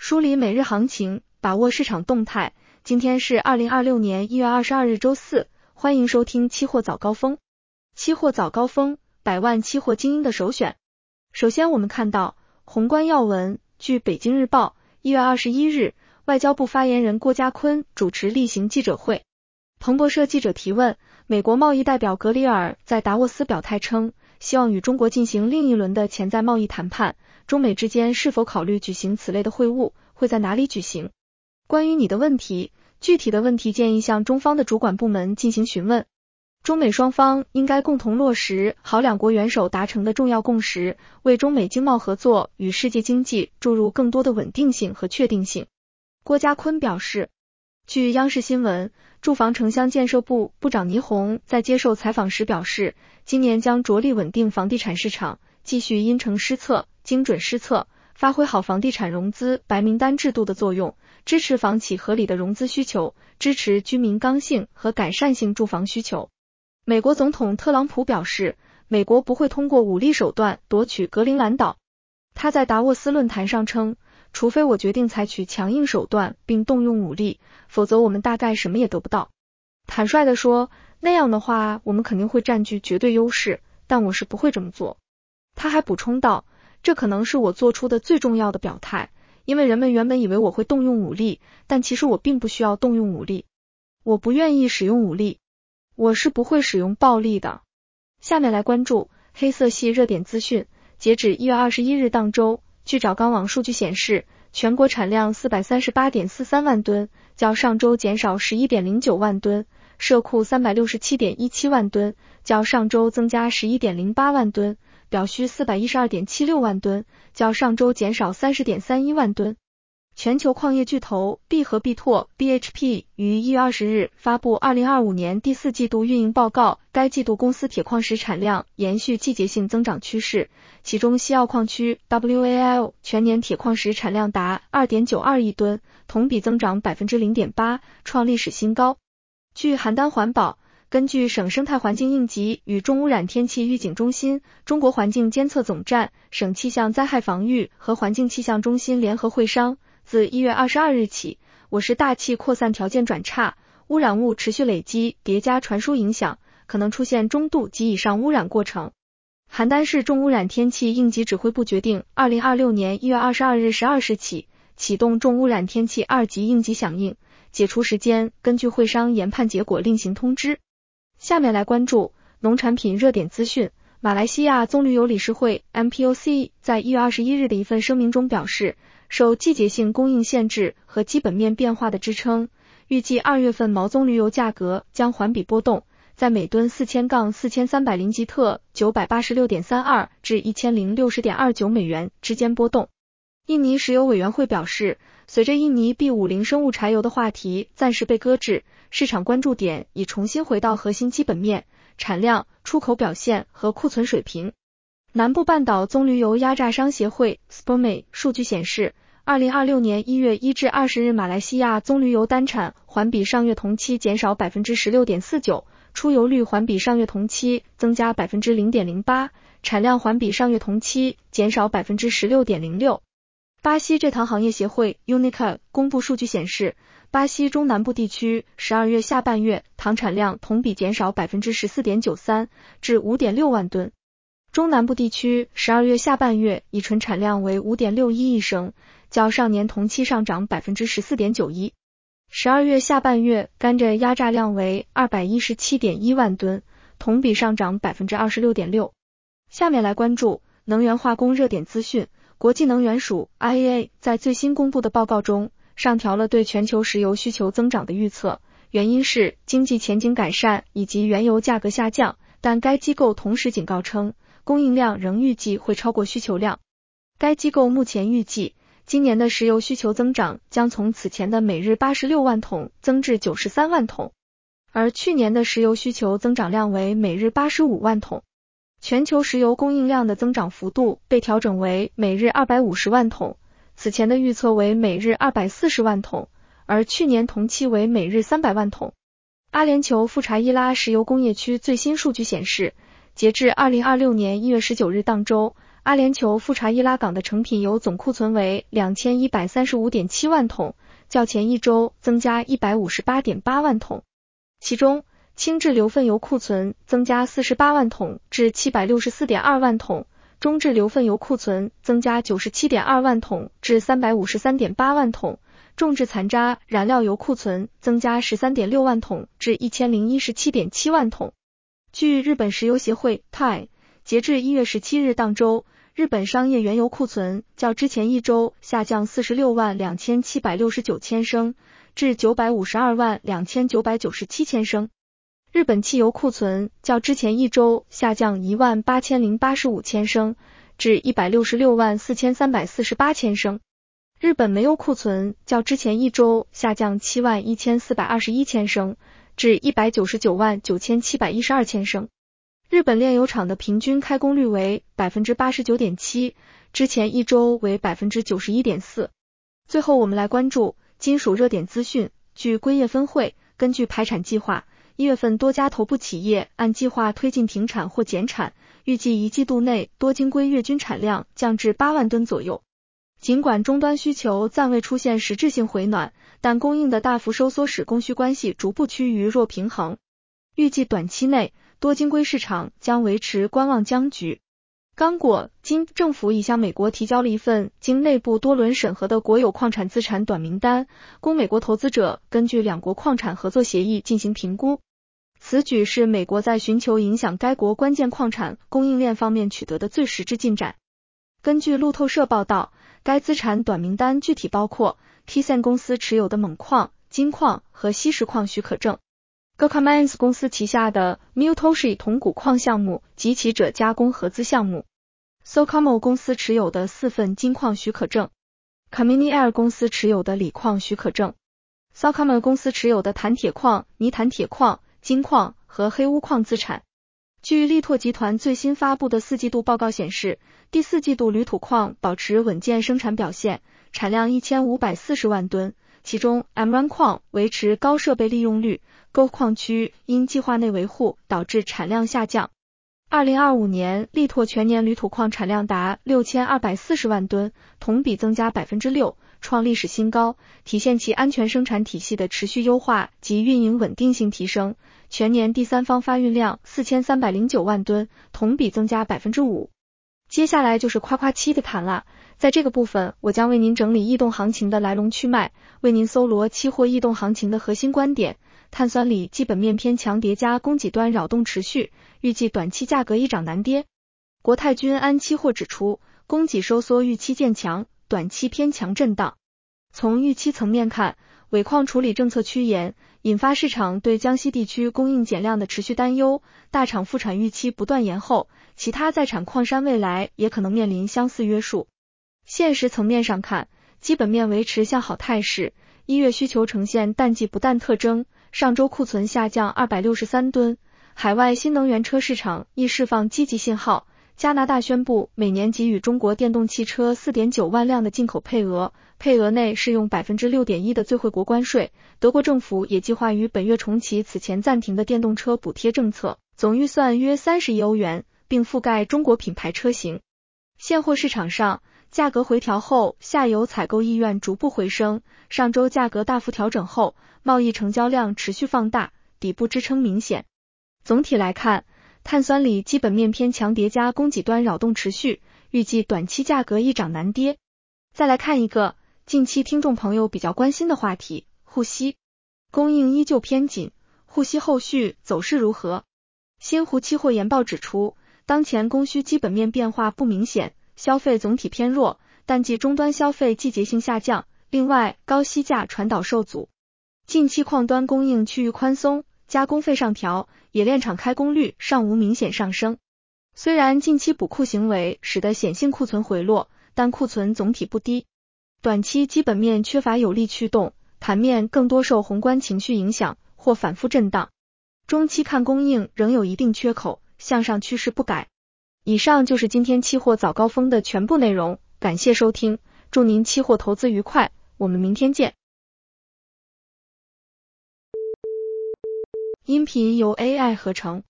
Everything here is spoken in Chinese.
梳理每日行情，把握市场动态。今天是2026年1月22日周四，欢迎收听期货早高峰。期货早高峰，百万期货精英的首选。首先我们看到宏观要闻，据北京日报1月21日，外交部发言人郭家坤主持例行记者会。彭博社记者提问，美国贸易代表格里尔在达沃斯表态称，希望与中国进行另一轮的潜在贸易谈判，中美之间是否考虑举行此类的会晤，会在哪里举行？关于你的问题，具体的问题建议向中方的主管部门进行询问。中美双方应该共同落实好两国元首达成的重要共识，为中美经贸合作与世界经济注入更多的稳定性和确定性。郭家坤表示，据央视新闻，住房城乡建设部部长倪虹在接受采访时表示，今年将着力稳定房地产市场，继续因城施策、精准施策，发挥好房地产融资白名单制度的作用，支持房企合理的融资需求，支持居民刚性和改善性住房需求。美国总统特朗普表示，美国不会通过武力手段夺取格陵兰岛。他在达沃斯论坛上称，除非我决定采取强硬手段并动用武力，否则我们大概什么也得不到。坦率地说，那样的话我们肯定会占据绝对优势，但我是不会这么做。他还补充道，这可能是我做出的最重要的表态，因为人们原本以为我会动用武力，但其实我并不需要动用武力。我不愿意使用武力，我是不会使用暴力的。下面来关注黑色系热点资讯。截止1月21日当周，据找钢网数据显示，全国产量 438.43 万吨，较上周减少 11.09 万吨，社库 367.17 万吨，较上周增加 11.08 万吨，表需 412.76 万吨，较上周减少 30.31 万吨。全球矿业巨头必和必拓 BHP 于1月20日发布2025年第四季度运营报告，该季度公司铁矿石产量延续季节性增长趋势，其中西澳矿区 WAL 全年铁矿石产量达 2.92 亿吨，同比增长 0.8%， 创历史新高。据邯郸环保，根据省生态环境应急与重污染天气预警中心、中国环境监测总站、省气象灾害防御和环境气象中心联合会商，自1月22日起，我市大气扩散条件转差，污染物持续累积叠加传输影响，可能出现中度及以上污染过程。邯郸市重污染天气应急指挥部决定2026年1月22日12时起启动重污染天气2级应急响应，解除时间根据会商研判结果另行通知。下面来关注农产品热点资讯。马来西亚棕榈油理事会 MPOC 在1月21日的一份声明中表示，受季节性供应限制和基本面变化的支撑，预计2月份毛棕榈油价格将环比波动，在每吨 4000-4300 林吉特 986.32 至 1060.29 美元之间波动。印尼石油委员会表示，随着印尼 B50 生物柴油的话题暂时被搁置，市场关注点已重新回到核心基本面、产量、出口表现和库存水平。南部半岛棕榈油压榨商协会 SPOME 数据显示，2026年1月1至20日马来西亚棕榈油单产环比上月同期减少 16.49%， 出油率环比上月同期增加 0.08%， 产量环比上月同期减少 16.06%。巴西蔗糖行业协会 UNICA 公布数据显示，巴西中南部地区12月下半月糖产量同比减少 14.93% 至 5.6 万吨。中南部地区12月下半月乙醇产量为 5.61 亿升，较上年同期上涨 14.91%。12月下半月甘蔗压榨量为 217.1 万吨，同比上涨 26.6%。下面来关注能源化工热点资讯。国际能源署 IEA 在最新公布的报告中，上调了对全球石油需求增长的预测，原因是经济前景改善以及原油价格下降，但该机构同时警告称，供应量仍预计会超过需求量。该机构目前预计，今年的石油需求增长将从此前的每日86万桶增至93万桶，而去年的石油需求增长量为每日85万桶。全球石油供应量的增长幅度被调整为每日250万桶，此前的预测为每日240万桶，而去年同期为每日300万桶。阿联酋富查伊拉石油工业区最新数据显示，截至2026年1月19日当周， 阿联酋富查伊拉港的成品油总库存为 2135.7 万桶，较前一周增加 158.8 万桶。其中，轻质硫分油库存增加48万桶至 764.2 万桶，中质硫分油库存增加 97.2 万桶至 353.8 万桶，重质残渣燃料油库存增加 13.6 万桶至 1017.7 万桶。据日本石油协会 TAI， 截至1月17日当周，日本商业原油库存较之前一周下降46万2769千升至952万2997千升。日本汽油库存较之前一周下降1万8085千升至166万4348千升。日本煤油库存较之前一周下降7万1421千升至199万9712千升。日本炼油厂的平均开工率为 89.7%， 之前一周为 91.4%。最后我们来关注金属热点资讯。据硅业分会，根据排产计划，1月份多家头部企业按计划推进停产或减产，预计一季度内多晶硅月均产量降至8万吨左右。尽管终端需求暂未出现实质性回暖，但供应的大幅收缩使供需关系逐步趋于弱平衡。预计短期内多晶硅市场将维持观望僵局。刚果金政府已向美国提交了一份经内部多轮审核的国有矿产资产短名单，供美国投资者根据两国矿产合作协议进行评估。此举是美国在寻求影响该国关键矿产供应链方面取得的最实质进展。根据路透社报道，该资产短名单具体包括 Thyssen 公司持有的锰矿、金矿和稀石矿许可证， Gécamines 公司旗下的 Mutoshi 铜钴矿项目及其锗加工合资项目， Socamo 公司持有的4份金矿许可证， Camini Air 公司持有的锂矿许可证， Socamo 公司持有的钽铁矿、泥钽铁矿、金矿和黑钨矿资产。据力拓集团最新发布的4季度报告显示，第4季度铝土矿保持稳健生产表现，产量1540万吨，其中 M1 矿维持高设备利用率， Gold 矿区因计划内维护导致产量下降。2025年力拓全年铝土矿产量达6240万吨，同比增加 6%， 创历史新高，体现其安全生产体系的持续优化及运营稳定性提升。全年第三方发运量4309万吨，同比增加 5%。 接下来就是夸夸期的谈了，在这个部分我将为您整理异动行情的来龙去脉，为您搜罗期货异动行情的核心观点。碳酸锂基本面偏强叠加供给端扰动持续，预计短期价格易涨难跌。国泰君安期货指出，供给收缩预期渐强，短期偏强震荡。从预期层面看，尾矿处理政策趋严，引发市场对江西地区供应减量的持续担忧，大厂复产预期不断延后，其他在产矿山未来也可能面临相似约束。现实层面上看，基本面维持向好态势，1月需求呈现淡季不淡特征，上周库存下降263吨，海外新能源车市场亦释放积极信号。加拿大宣布每年给予中国电动汽车 4.9 万辆的进口配额，配额内适用 6.1% 的最惠国关税。德国政府也计划于本月重启此前暂停的电动车补贴政策，总预算约30亿欧元，并覆盖中国品牌车型。现货市场上，价格回调后，下游采购意愿逐步回升，上周价格大幅调整后，贸易成交量持续放大，底部支撑明显。总体来看，碳酸锂基本面偏强叠加供给端扰动持续，预计短期价格易涨难跌。再来看一个近期听众朋友比较关心的话题，沪锡供应依旧偏紧，沪锡后续走势如何？新湖期货研报指出，当前供需基本面变化不明显，消费总体偏弱，淡季终端消费季节性下降，另外高锡价传导受阻。近期矿端供应趋于宽松，加工费上调，冶炼厂开工率尚无明显上升。虽然近期补库行为使得显性库存回落，但库存总体不低。短期基本面缺乏有力驱动，盘面更多受宏观情绪影响或反复震荡。中期看供应仍有一定缺口，向上趋势不改。以上就是今天期货早高峰的全部内容，感谢收听，祝您期货投资愉快，我们明天见。音频由 AI 合成。